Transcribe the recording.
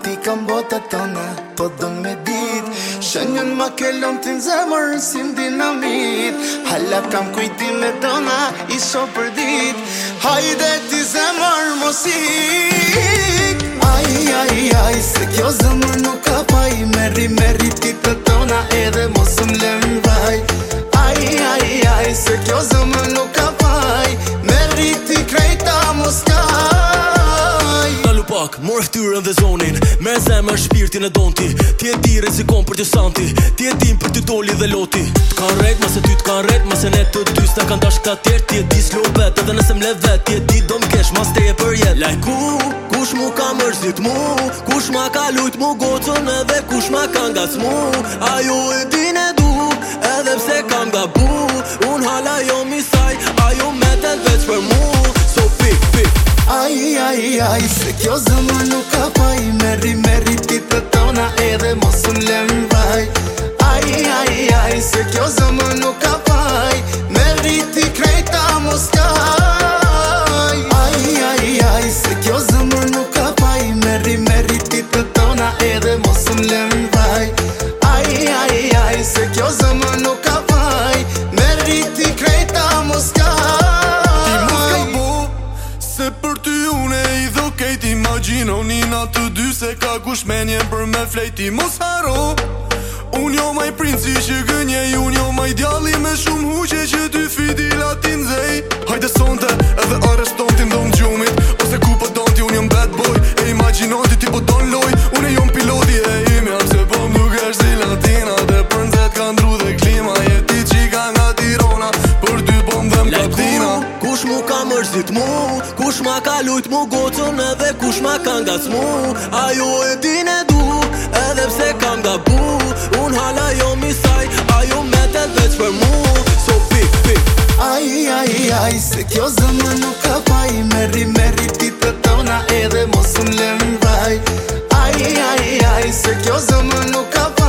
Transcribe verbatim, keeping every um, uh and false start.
ti kam bota tona, po do me dit Shënjën ma kellon t'in zemër si dinamit Hala kam kujtim me tona, iso për dit Hajde ti zemër mos ik Aj, aj, aj, se kjo zemër nuk ka paj Merri, merri ti të tona edhe mos më lën vaj Aj, aj, aj, se kjo zemër nuk ka paj Merri ti krejta mos kaj Nalu pak, mor ftyrën dhe zonin Me zemër shpirtin e donti Ti e di rezikon për të santi Ti e din për të doli dhe loti T'kan rejt, mase ty t'kan rejt Mase ne të dy s'na kan dash ka tjerë Ti e di s'lo vet, edhe nëse m'le vet Ti e di do m'kesh, mas teje për jet Laj ku, kush mu ka mërzit mu Kush ma ka lujt mu gocën Edhe kush ma ka ngac mu Ajo e din e du Edhe pse kam gabu Unë hala jo misaj Ajo metet veç për mu So pik, pik Aj, aj, aj, se kjo zemër nuk ka paj Merri, merri ti të tona edhe mos më lën vaj Aj, aj, aj, se kjo zemër nuk ka paj Merri ti krejta mos kaj Aj, aj, aj, se kjo zemër nuk ka paj Merri, merri ti të tona edhe mos më lën vaj Aj, aj, aj, se kjo zemër nuk ka paj Merri ti krejta mos kaj Se për ty une i dho kejt Imagino një natë të dy Se ka kush menjen për me flejti Mos haro Unë jo maj princi që gënjej Unë jo maj djalli me shumë huqe Që ty fiti latin zej Hajde sonte edhe arreston ti ndom gjumit Ose ku po don ti unë jom bad boy E imagino ti ti po don loj Unë jom piloti e imi Apse po m'dukesh si latina Dhe për nxet ka ndru dhe klima Jeti qika nga Tirana Për ty po m'dhem kaptina Kush mu ka mërzit mu Kush ma ka lujt mu gocën Edhe kush ma ka ngac mu Ajo e din e du Edhe pse kam gabu Unë hala jo misaj Ajo metet veç për mu So pik, pik Aj, aj, aj, se kjo zemër nuk ka paj Merri, merri ti të tona edhe mos më lën vaj Aj, aj, aj, se kjo zemër nuk ka paj